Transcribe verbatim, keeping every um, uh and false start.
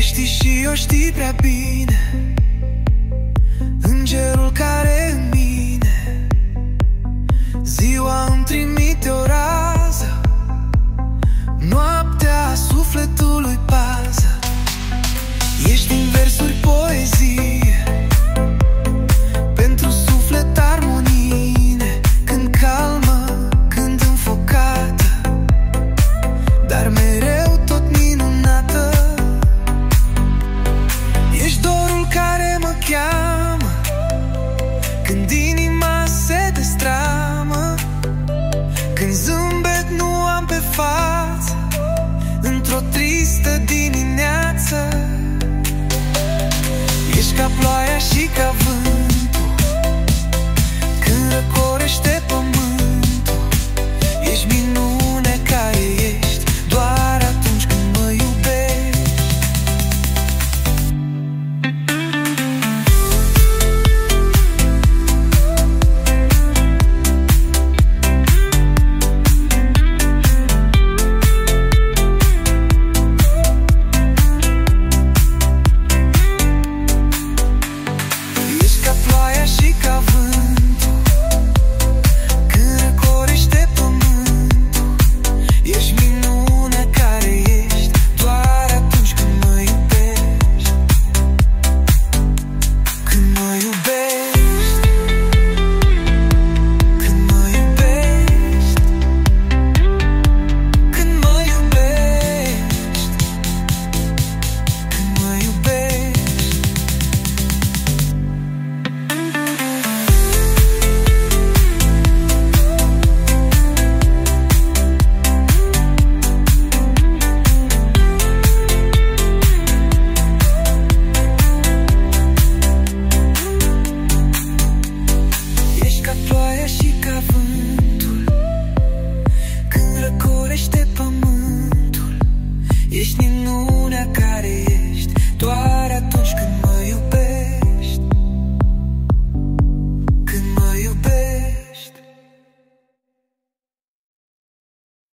Știi și eu știi prea bine, îngerul care în mine ziua îmi trimite o rază, noaptea sufletului pază. Ești în versuri poezie, pentru suflet armonie, când calmă, când înfocată, dar mereu tot minunată. Ești dorul care mă cheamă când inima se destramă, când zâmbet nu am pe față într-o tristă dimineață. Ești ca ploaia și ca vânt,